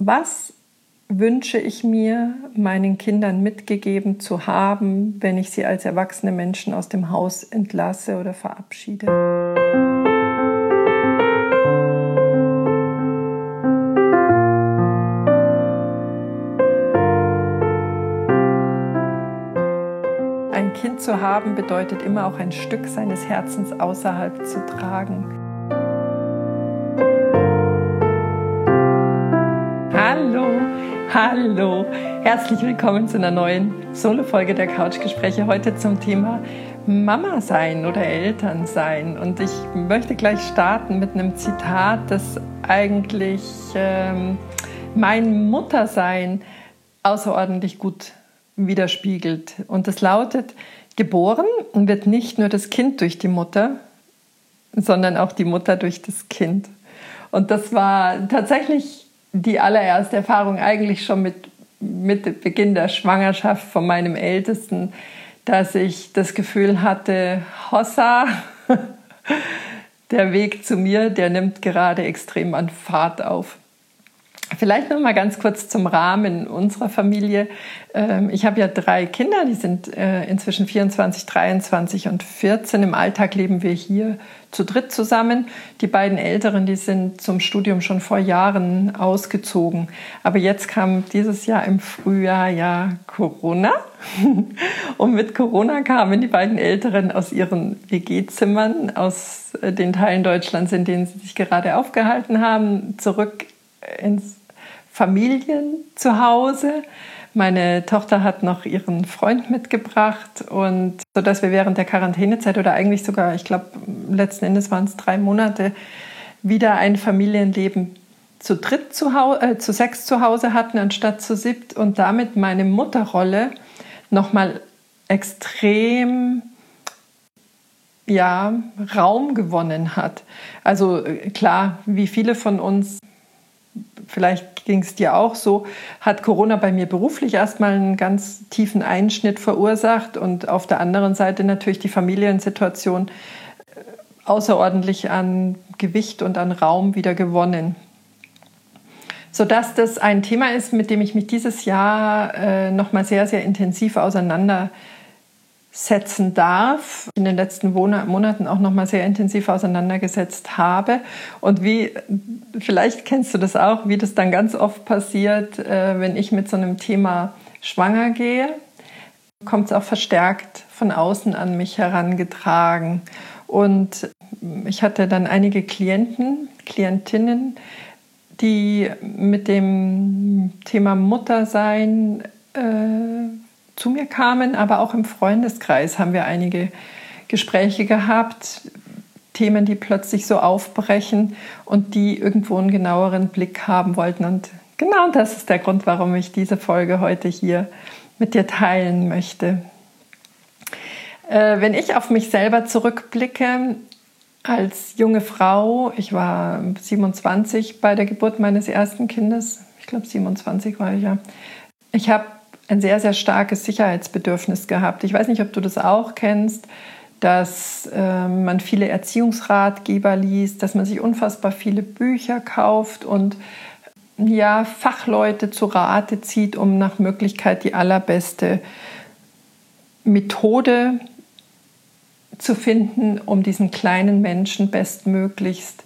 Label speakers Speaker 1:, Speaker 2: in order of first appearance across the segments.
Speaker 1: Was wünsche ich mir, meinen Kindern mitgegeben zu haben, wenn ich sie als erwachsene Menschen aus dem Haus entlasse oder verabschiede? Ein Kind zu haben bedeutet immer auch ein Stück seines Herzens außerhalb zu tragen. Hallo, herzlich willkommen zu einer neuen Solo-Folge der Couchgespräche. Heute zum Thema Mama sein oder Eltern sein. Und ich möchte gleich starten mit einem Zitat, das eigentlich mein Muttersein außerordentlich gut widerspiegelt. Und das lautet: Geboren wird nicht nur das Kind durch die Mutter, sondern auch die Mutter durch das Kind. Und das war tatsächlich die allererste Erfahrung eigentlich schon mit Beginn der Schwangerschaft von meinem Ältesten, dass ich das Gefühl hatte, Hossa, der Weg zu mir, der nimmt gerade extrem an Fahrt auf. Vielleicht noch mal ganz kurz zum Rahmen unserer Familie. Ich habe ja 3 Kinder, die sind inzwischen 24, 23 und 14. Im Alltag leben wir hier zu dritt zusammen. Die beiden Älteren, die sind zum Studium schon vor Jahren ausgezogen. Aber jetzt kam dieses Jahr im Frühjahr ja Corona. Und mit Corona kamen die beiden Älteren aus ihren WG-Zimmern, aus den Teilen Deutschlands, in denen sie sich gerade aufgehalten haben, zurück ins Familienzuhause. Meine Tochter hat noch ihren Freund mitgebracht, und so dass wir während der Quarantänezeit oder eigentlich sogar, ich glaube, letzten Endes waren es 3 Monate, wieder ein Familienleben zu 6 zu Hause hatten anstatt zu 7 und damit meine Mutterrolle nochmal extrem Raum gewonnen hat. Also klar, wie viele von uns, vielleicht ging es dir auch so, hat Corona bei mir beruflich erstmal einen ganz tiefen Einschnitt verursacht und auf der anderen Seite natürlich die Familiensituation außerordentlich an Gewicht und an Raum wieder gewonnen. Sodass das ein Thema ist, mit dem ich mich dieses Jahr nochmal sehr, sehr intensiv auseinandersetzen darf, in den letzten Monaten auch noch mal sehr intensiv auseinandergesetzt habe. Und vielleicht kennst du das auch, wie das dann ganz oft passiert, wenn ich mit so einem Thema schwanger gehe, kommt es auch verstärkt von außen an mich herangetragen. Und ich hatte dann einige Klientinnen, die mit dem Thema Muttersein zu mir kamen, aber auch im Freundeskreis haben wir einige Gespräche gehabt, Themen, die plötzlich so aufbrechen und die irgendwo einen genaueren Blick haben wollten. Und genau das ist der Grund, warum ich diese Folge heute hier mit dir teilen möchte. Wenn ich auf mich selber zurückblicke, als junge Frau, ich war 27 bei der Geburt meines ersten Kindes, ich glaube 27 war ich ja, ich habe ein sehr, sehr starkes Sicherheitsbedürfnis gehabt. Ich weiß nicht, ob du das auch kennst, dass man viele Erziehungsratgeber liest, dass man sich unfassbar viele Bücher kauft und Fachleute zu Rate zieht, um nach Möglichkeit die allerbeste Methode zu finden, um diesen kleinen Menschen bestmöglichst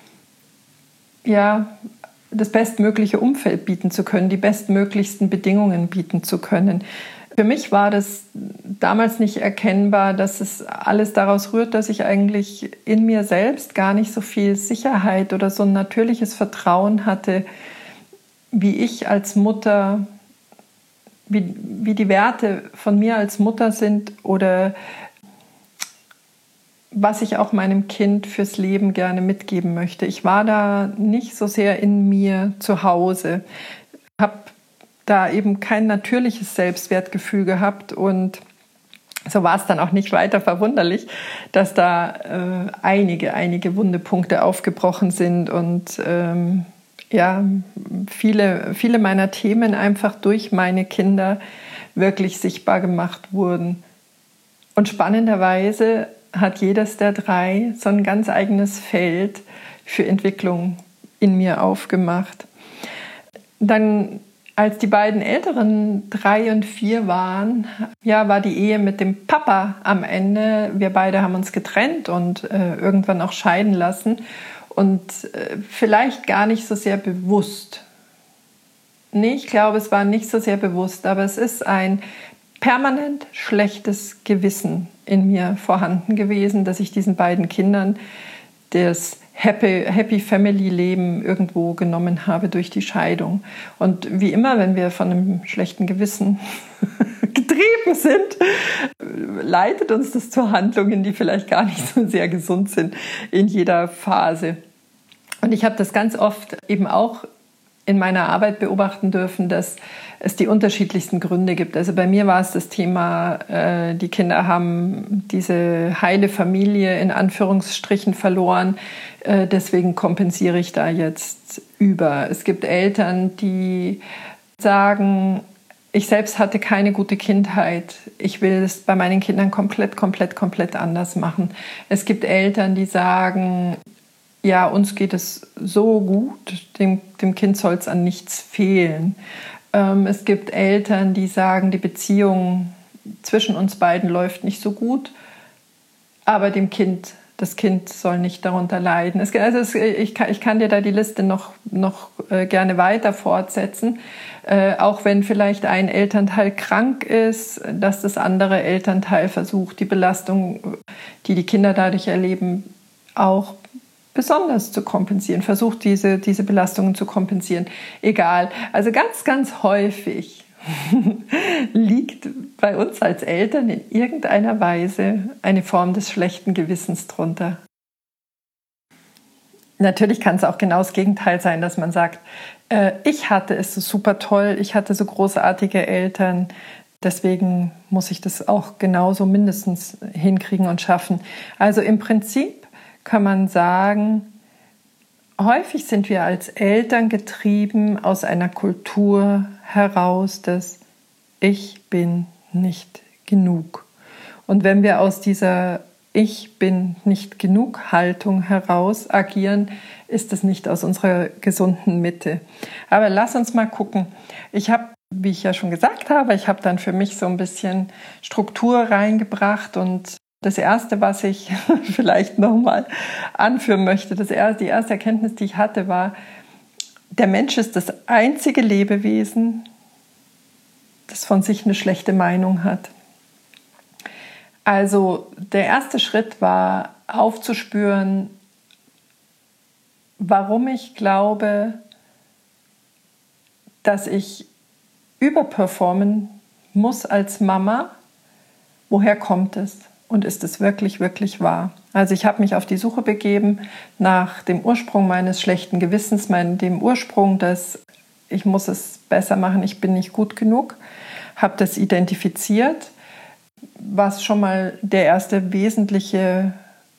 Speaker 1: das bestmögliche Umfeld bieten zu können, die bestmöglichsten Bedingungen bieten zu können. Für mich war das damals nicht erkennbar, dass es alles daraus rührt, dass ich eigentlich in mir selbst gar nicht so viel Sicherheit oder so ein natürliches Vertrauen hatte, wie ich als Mutter, wie die Werte von mir als Mutter sind oder was ich auch meinem Kind fürs Leben gerne mitgeben möchte. Ich war da nicht so sehr in mir zu Hause, habe da eben kein natürliches Selbstwertgefühl gehabt, und so war es dann auch nicht weiter verwunderlich, dass da einige wunde Punkte aufgebrochen sind und viele meiner Themen einfach durch meine Kinder wirklich sichtbar gemacht wurden. Und spannenderweise hat jedes der 3 so ein ganz eigenes Feld für Entwicklung in mir aufgemacht. Dann, als die beiden Älteren 3 und 4 waren, ja, war die Ehe mit dem Papa am Ende. Wir beide haben uns getrennt und irgendwann auch scheiden lassen. Und vielleicht gar nicht so sehr bewusst. Nee, ich glaube, es war nicht so sehr bewusst, aber es ist ein permanent schlechtes Gewissen in mir vorhanden gewesen, dass ich diesen beiden Kindern das Happy Family Leben irgendwo genommen habe durch die Scheidung. Und wie immer, wenn wir von einem schlechten Gewissen getrieben sind, leitet uns das zu Handlungen, die vielleicht gar nicht so sehr gesund sind in jeder Phase. Und ich habe das ganz oft eben auch in meiner Arbeit beobachten dürfen, dass es die unterschiedlichsten Gründe gibt. Also bei mir war es das Thema, die Kinder haben diese heile Familie in Anführungsstrichen verloren, deswegen kompensiere ich da jetzt über. Es gibt Eltern, die sagen, ich selbst hatte keine gute Kindheit, ich will es bei meinen Kindern komplett anders machen. Es gibt Eltern, die sagen, ja, uns geht es so gut, dem Kind soll es an nichts fehlen. Es gibt Eltern, die sagen, die Beziehung zwischen uns beiden läuft nicht so gut, aber das Kind soll nicht darunter leiden. Ich kann dir da die Liste noch gerne weiter fortsetzen, auch wenn vielleicht ein Elternteil krank ist, dass das andere Elternteil versucht, die Belastung, die die Kinder dadurch erleben, auch besonders zu kompensieren, versucht diese Belastungen zu kompensieren. Egal, also ganz häufig liegt bei uns als Eltern in irgendeiner Weise eine Form des schlechten Gewissens drunter. Natürlich kann es auch genau das Gegenteil sein, dass man sagt, ich hatte es so super toll, ich hatte so großartige Eltern, deswegen muss ich das auch genauso mindestens hinkriegen und schaffen. Also im Prinzip kann man sagen, häufig sind wir als Eltern getrieben aus einer Kultur heraus, dass ich bin nicht genug. Und wenn wir aus dieser Ich bin nicht genug Haltung heraus agieren, ist das nicht aus unserer gesunden Mitte. Aber lass uns mal gucken. Ich habe, wie ich ja schon gesagt habe, ich habe dann für mich so ein bisschen Struktur reingebracht und das Erste, was ich vielleicht nochmal anführen möchte, die erste Erkenntnis, die ich hatte, war, der Mensch ist das einzige Lebewesen, das von sich eine schlechte Meinung hat. Also der erste Schritt war aufzuspüren, warum ich glaube, dass ich überperformen muss als Mama. Woher kommt es? Und ist es wirklich wahr? Also ich habe mich auf die Suche begeben nach dem Ursprung meines schlechten Gewissens, dem Ursprung, dass ich muss es besser machen, ich bin nicht gut genug, habe das identifiziert, was schon mal der erste wesentliche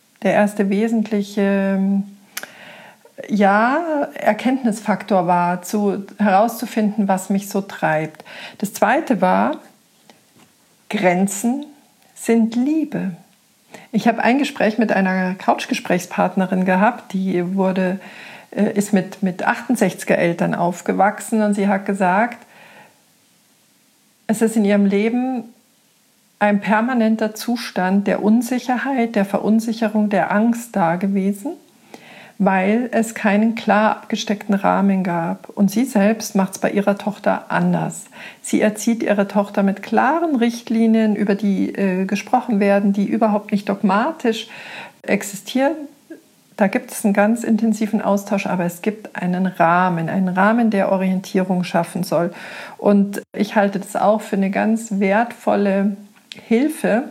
Speaker 1: Erkenntnisfaktor war, herauszufinden, was mich so treibt. Das Zweite war, Grenzen sind Liebe. Ich habe ein Gespräch mit einer Couchgesprächspartnerin gehabt, die ist mit 68er Eltern aufgewachsen und sie hat gesagt, es ist in ihrem Leben ein permanenter Zustand der Unsicherheit, der Verunsicherung, der Angst da gewesen, weil es keinen klar abgesteckten Rahmen gab. Und sie selbst macht es bei ihrer Tochter anders. Sie erzieht ihre Tochter mit klaren Richtlinien, über die gesprochen werden, die überhaupt nicht dogmatisch existieren. Da gibt es einen ganz intensiven Austausch, aber es gibt einen Rahmen, der Orientierung schaffen soll. Und ich halte das auch für eine ganz wertvolle Hilfe.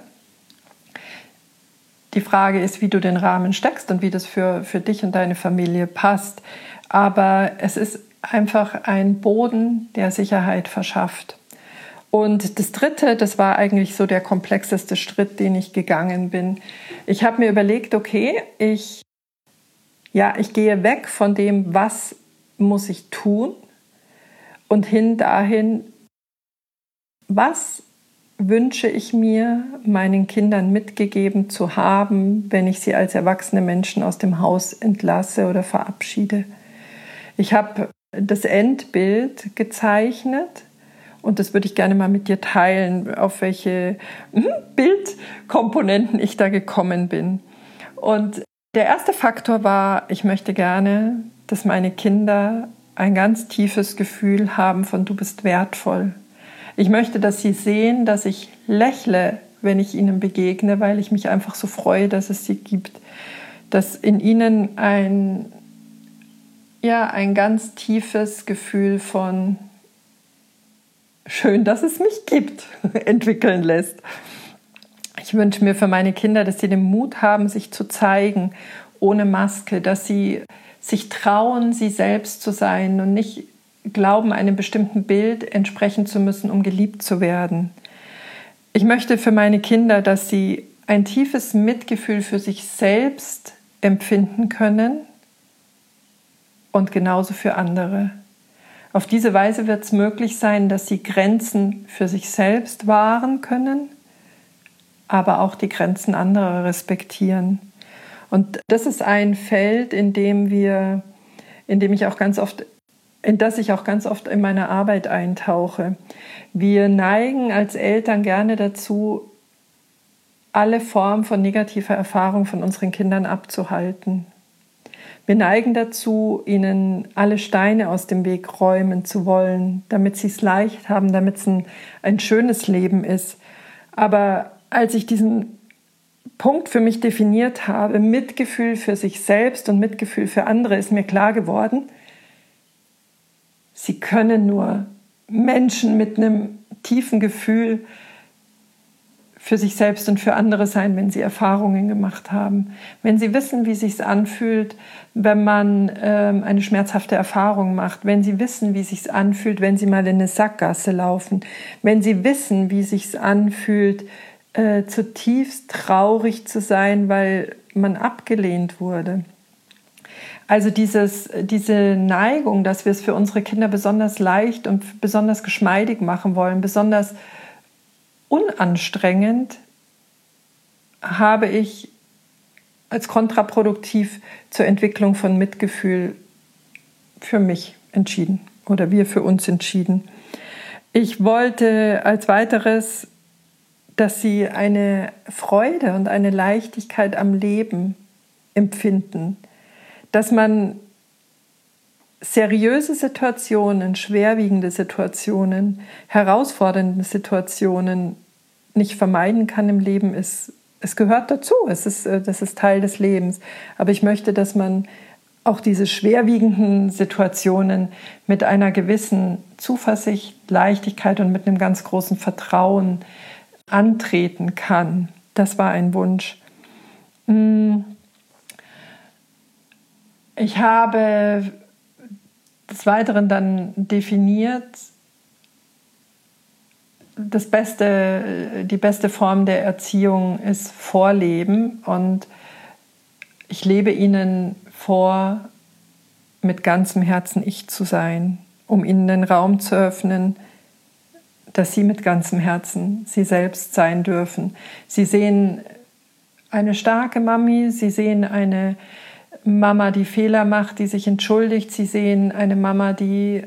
Speaker 1: Die Frage ist, wie du den Rahmen steckst und wie das für dich und deine Familie passt. Aber es ist einfach ein Boden, der Sicherheit verschafft. Und das Dritte, das war eigentlich so der komplexeste Schritt, den ich gegangen bin. Ich habe mir überlegt, okay, ich gehe weg von dem, was muss ich tun, und hin dahin, was wünsche ich mir, meinen Kindern mitgegeben zu haben, wenn ich sie als erwachsene Menschen aus dem Haus entlasse oder verabschiede. Ich habe das Endbild gezeichnet. Und das würde ich gerne mal mit dir teilen, auf welche Bildkomponenten ich da gekommen bin. Und der erste Faktor war, ich möchte gerne, dass meine Kinder ein ganz tiefes Gefühl haben von du bist wertvoll. Ich möchte, dass sie sehen, dass ich lächle, wenn ich ihnen begegne, weil ich mich einfach so freue, dass es sie gibt. Dass in ihnen ein ganz tiefes Gefühl von schön, dass es mich gibt, entwickeln lässt. Ich wünsche mir für meine Kinder, dass sie den Mut haben, sich zu zeigen, ohne Maske, dass sie sich trauen, sie selbst zu sein und nicht glauben, einem bestimmten Bild entsprechen zu müssen, um geliebt zu werden. Ich möchte für meine Kinder, dass sie ein tiefes Mitgefühl für sich selbst empfinden können und genauso für andere. Auf diese Weise wird es möglich sein, dass sie Grenzen für sich selbst wahren können, aber auch die Grenzen anderer respektieren. Und das ist ein Feld, in das ich auch ganz oft in meiner Arbeit eintauche. Wir neigen als Eltern gerne dazu, alle Formen von negativer Erfahrung von unseren Kindern abzuhalten. Wir neigen dazu, ihnen alle Steine aus dem Weg räumen zu wollen, damit sie es leicht haben, damit es ein schönes Leben ist. Aber als ich diesen Punkt für mich definiert habe, Mitgefühl für sich selbst und Mitgefühl für andere, ist mir klar geworden, sie können nur Menschen mit einem tiefen Gefühl für sich selbst und für andere sein, wenn sie Erfahrungen gemacht haben. Wenn sie wissen, wie es sich anfühlt, wenn man eine schmerzhafte Erfahrung macht. Wenn sie wissen, wie es sich anfühlt, wenn sie mal in eine Sackgasse laufen. Wenn sie wissen, wie es sich anfühlt, zutiefst traurig zu sein, weil man abgelehnt wurde. Also diese Neigung, dass wir es für unsere Kinder besonders leicht und besonders geschmeidig machen wollen, besonders unanstrengend, habe ich als kontraproduktiv zur Entwicklung von Mitgefühl für mich entschieden oder wir für uns entschieden. Ich wollte als weiteres, dass sie eine Freude und eine Leichtigkeit am Leben empfinden, dass man seriöse Situationen, schwerwiegende Situationen, herausfordernde Situationen nicht vermeiden kann im Leben. Es gehört dazu, das ist Teil des Lebens. Aber ich möchte, dass man auch diese schwerwiegenden Situationen mit einer gewissen Zuversicht, Leichtigkeit und mit einem ganz großen Vertrauen antreten kann. Das war ein Wunsch. Ich habe des Weiteren dann definiert, die beste Form der Erziehung ist Vorleben, und ich lebe ihnen vor, mit ganzem Herzen ich zu sein, um ihnen den Raum zu öffnen, dass sie mit ganzem Herzen sie selbst sein dürfen. Sie sehen eine starke Mami, sie sehen eine Mama, die Fehler macht, die sich entschuldigt. Sie sehen eine Mama, die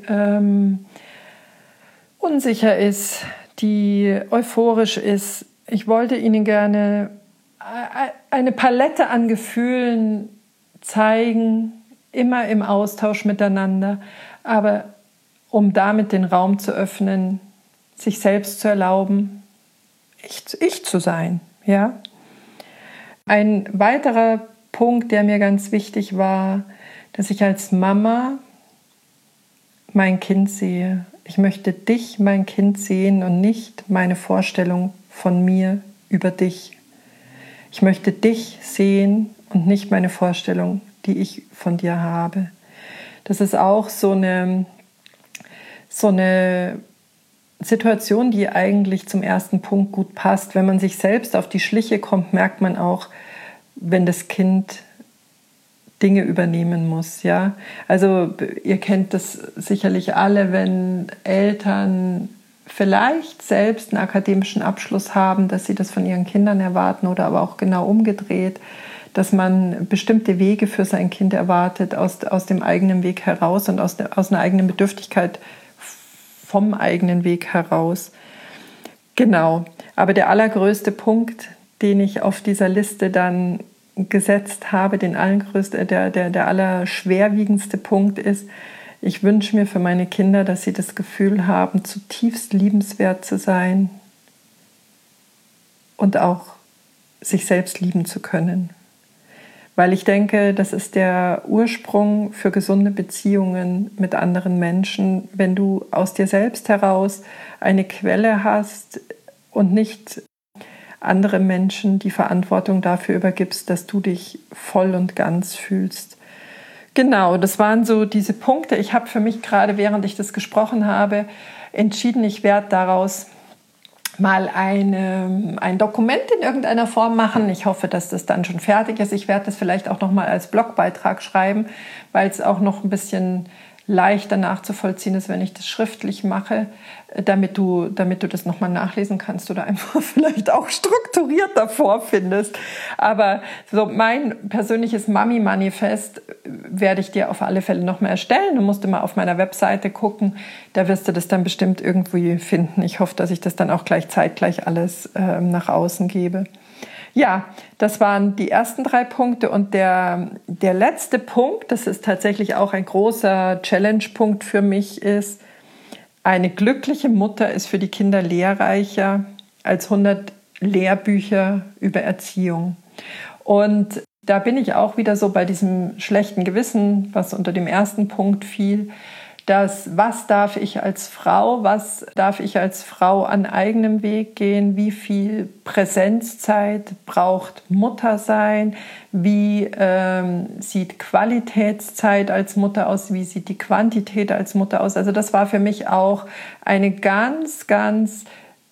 Speaker 1: unsicher ist, die euphorisch ist. Ich wollte ihnen gerne eine Palette an Gefühlen zeigen, immer im Austausch miteinander, aber um damit den Raum zu öffnen, sich selbst zu erlauben, ich zu sein. Ja? Ein weiterer Punkt, der mir ganz wichtig war, dass ich als Mama mein Kind sehe. Ich möchte dich, mein Kind, sehen und nicht meine Vorstellung von mir über dich. Ich möchte dich sehen und nicht meine Vorstellung, die ich von dir habe. Das ist auch so eine Situation, die eigentlich zum ersten Punkt gut passt. Wenn man sich selbst auf die Schliche kommt, merkt man auch, wenn das Kind Dinge übernehmen muss. Ja? Also ihr kennt das sicherlich alle, wenn Eltern vielleicht selbst einen akademischen Abschluss haben, dass sie das von ihren Kindern erwarten, oder aber auch genau umgedreht, dass man bestimmte Wege für sein Kind erwartet, aus dem eigenen Weg heraus und aus einer eigenen Bedürftigkeit vom eigenen Weg heraus. Genau, aber der allergrößte Punkt, den ich auf dieser Liste dann gesetzt habe, der allerschwerwiegendste Punkt ist, ich wünsche mir für meine Kinder, dass sie das Gefühl haben, zutiefst liebenswert zu sein und auch sich selbst lieben zu können. Weil ich denke, das ist der Ursprung für gesunde Beziehungen mit anderen Menschen, wenn du aus dir selbst heraus eine Quelle hast und nicht andere Menschen die Verantwortung dafür übergibst, dass du dich voll und ganz fühlst. Genau, das waren so diese Punkte. Ich habe für mich gerade, während ich das gesprochen habe, entschieden, ich werde daraus mal ein Dokument in irgendeiner Form machen. Ich hoffe, dass das dann schon fertig ist. Ich werde das vielleicht auch noch mal als Blogbeitrag schreiben, weil es auch noch ein bisschen leichter nachzuvollziehen ist, wenn ich das schriftlich mache, damit du das nochmal nachlesen kannst oder einfach vielleicht auch strukturiert davor findest. Aber so mein persönliches Mami-Manifest werde ich dir auf alle Fälle nochmal erstellen. Du musst immer auf meiner Webseite gucken, da wirst du das dann bestimmt irgendwie finden. Ich hoffe, dass ich das dann auch zeitgleich alles nach außen gebe. Ja, das waren die ersten 3 Punkte und der letzte Punkt, das ist tatsächlich auch ein großer Challenge-Punkt für mich, ist, eine glückliche Mutter ist für die Kinder lehrreicher als 100 Lehrbücher über Erziehung. Und da bin ich auch wieder so bei diesem schlechten Gewissen, was unter dem ersten Punkt fiel, was darf ich als Frau an eigenem Weg gehen, wie viel Präsenzzeit braucht Muttersein, wie sieht Qualitätszeit als Mutter aus, wie sieht die Quantität als Mutter aus. Also das war für mich auch eine ganz, ganz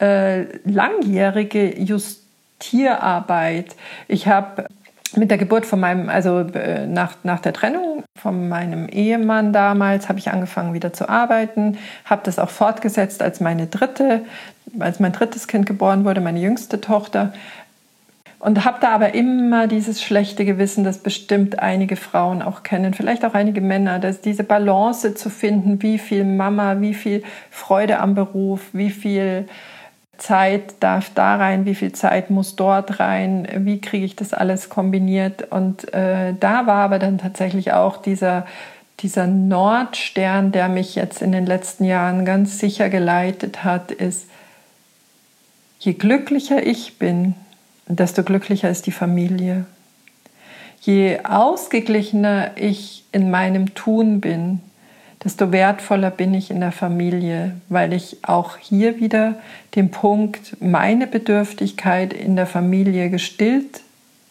Speaker 1: langjährige Justierarbeit. Ich habe mit der Geburt von nach der Trennung von meinem Ehemann damals, habe ich angefangen wieder zu arbeiten, habe das auch fortgesetzt, als mein drittes Kind geboren wurde, meine jüngste Tochter. Und habe da aber immer dieses schlechte Gewissen, das bestimmt einige Frauen auch kennen, vielleicht auch einige Männer, dass diese Balance zu finden, wie viel Mama, wie viel Freude am Beruf, wie viel Zeit darf da rein, wie viel Zeit muss dort rein, wie kriege ich das alles kombiniert. Und da war aber dann tatsächlich auch dieser Nordstern, der mich jetzt in den letzten Jahren ganz sicher geleitet hat, ist, je glücklicher ich bin, desto glücklicher ist die Familie. Je ausgeglichener ich in meinem Tun bin, desto wertvoller bin ich in der Familie, weil ich auch hier wieder den Punkt, meine Bedürftigkeit in der Familie gestillt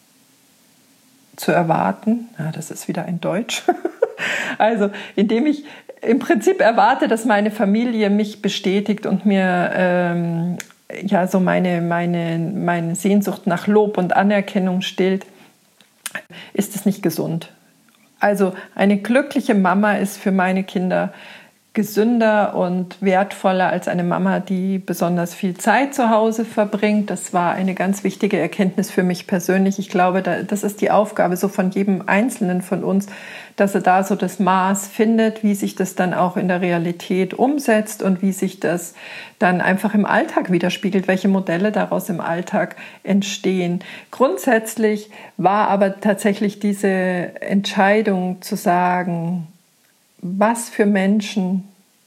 Speaker 1: zu erwarten, das ist wieder ein Deutsch, also indem ich im Prinzip erwarte, dass meine Familie mich bestätigt und mir so meine Sehnsucht nach Lob und Anerkennung stillt, ist es nicht gesund. Also eine glückliche Mama ist für meine Kinder gesünder und wertvoller als eine Mama, die besonders viel Zeit zu Hause verbringt. Das war eine ganz wichtige Erkenntnis für mich persönlich. Ich glaube, das ist die Aufgabe so von jedem Einzelnen von uns, dass er da so das Maß findet, wie sich das dann auch in der Realität umsetzt und wie sich das dann einfach im Alltag widerspiegelt, welche Modelle daraus im Alltag entstehen. Grundsätzlich war aber tatsächlich diese Entscheidung zu sagen, was für Menschen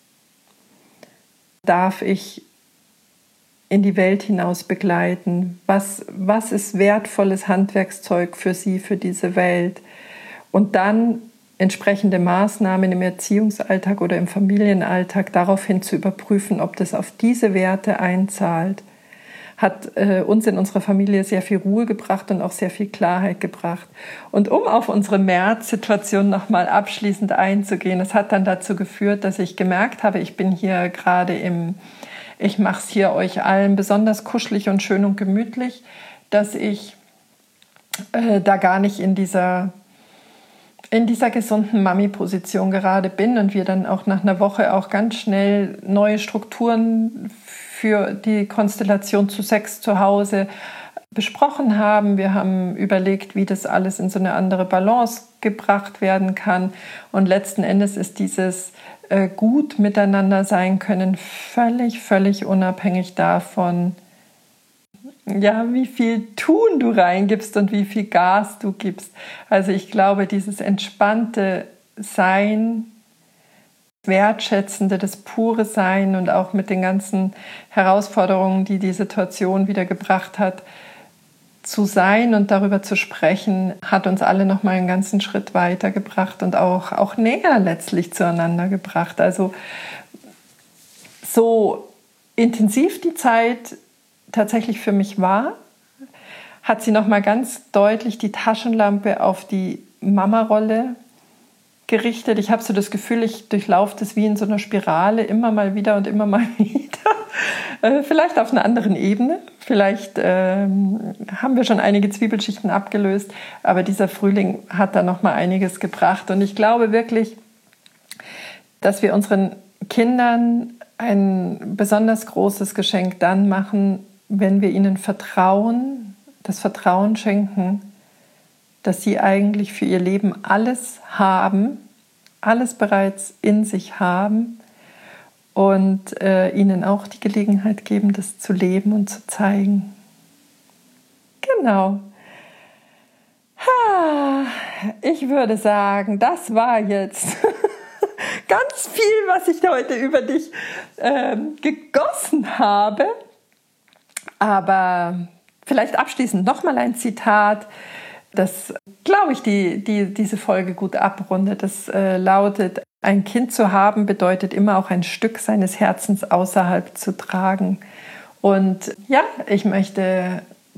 Speaker 1: darf ich in die Welt hinaus begleiten? Was ist wertvolles Handwerkszeug für sie, für diese Welt? Und dann entsprechende Maßnahmen im Erziehungsalltag oder im Familienalltag daraufhin zu überprüfen, ob das auf diese Werte einzahlt, hat uns in unserer Familie sehr viel Ruhe gebracht und auch sehr viel Klarheit gebracht. Und um auf unsere März-Situation nochmal abschließend einzugehen, es hat dann dazu geführt, dass ich gemerkt habe, ich bin hier gerade ich mache es hier euch allen besonders kuschelig und schön und gemütlich, dass ich da gar nicht in dieser gesunden Mami-Position gerade bin und wir dann auch nach einer Woche auch ganz schnell neue Strukturen für die Konstellation zu Sex zu Hause besprochen haben. Wir haben überlegt, wie das alles in so eine andere Balance gebracht werden kann. Und letzten Endes ist dieses gut miteinander sein können völlig, völlig unabhängig davon, ja, wie viel Tun du reingibst und wie viel Gas du gibst. Also ich glaube, dieses entspannte Sein, wertschätzende, das pure Sein und auch mit den ganzen Herausforderungen, die die Situation wieder gebracht hat, zu sein und darüber zu sprechen, hat uns alle noch mal einen ganzen Schritt weitergebracht und auch näher letztlich zueinander gebracht. Also so intensiv die Zeit tatsächlich für mich war, hat sie noch mal ganz deutlich die Taschenlampe auf die Mama-Rolle gerichtet. Ich habe so das Gefühl, ich durchlaufe das wie in so einer Spirale immer mal wieder und immer mal wieder. Vielleicht auf einer anderen Ebene. Vielleicht haben wir schon einige Zwiebelschichten abgelöst, aber dieser Frühling hat da noch mal einiges gebracht. Und ich glaube wirklich, dass wir unseren Kindern ein besonders großes Geschenk dann machen, wenn wir ihnen Vertrauen, das Vertrauen schenken, dass sie eigentlich für ihr Leben alles haben, alles bereits in sich haben und ihnen auch die Gelegenheit geben, das zu leben und zu zeigen. Genau. Ich würde sagen, das war jetzt ganz viel, was ich heute über dich gegossen habe. Aber vielleicht abschließend nochmal ein Zitat, das, glaube ich, diese Folge gut abrundet. Das lautet: Ein Kind zu haben bedeutet immer auch ein Stück seines Herzens außerhalb zu tragen. Und ja, ich möchte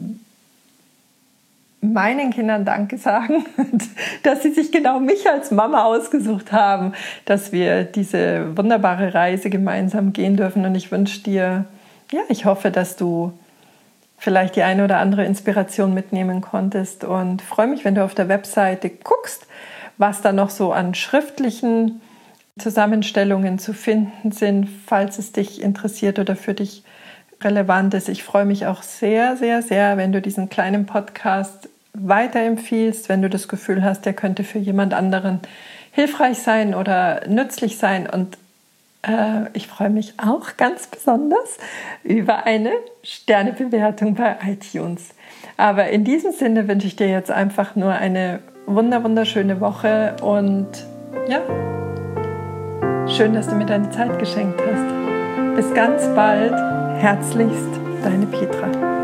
Speaker 1: meinen Kindern Danke sagen, dass sie sich genau mich als Mama ausgesucht haben, dass wir diese wunderbare Reise gemeinsam gehen dürfen. Und ich wünsche dir, ja, ich hoffe, dass du vielleicht die eine oder andere Inspiration mitnehmen konntest und freue mich, wenn du auf der Webseite guckst, was da noch so an schriftlichen Zusammenstellungen zu finden sind, falls es dich interessiert oder für dich relevant ist. Ich freue mich auch sehr, sehr, sehr, wenn du diesen kleinen Podcast weiterempfiehlst, wenn du das Gefühl hast, der könnte für jemand anderen hilfreich sein oder nützlich sein. Und ich freue mich auch ganz besonders über eine Sternebewertung bei iTunes. Aber in diesem Sinne wünsche ich dir jetzt einfach nur eine wunderschöne Woche und ja, schön, dass du mir deine Zeit geschenkt hast. Bis ganz bald. Herzlichst, deine Petra.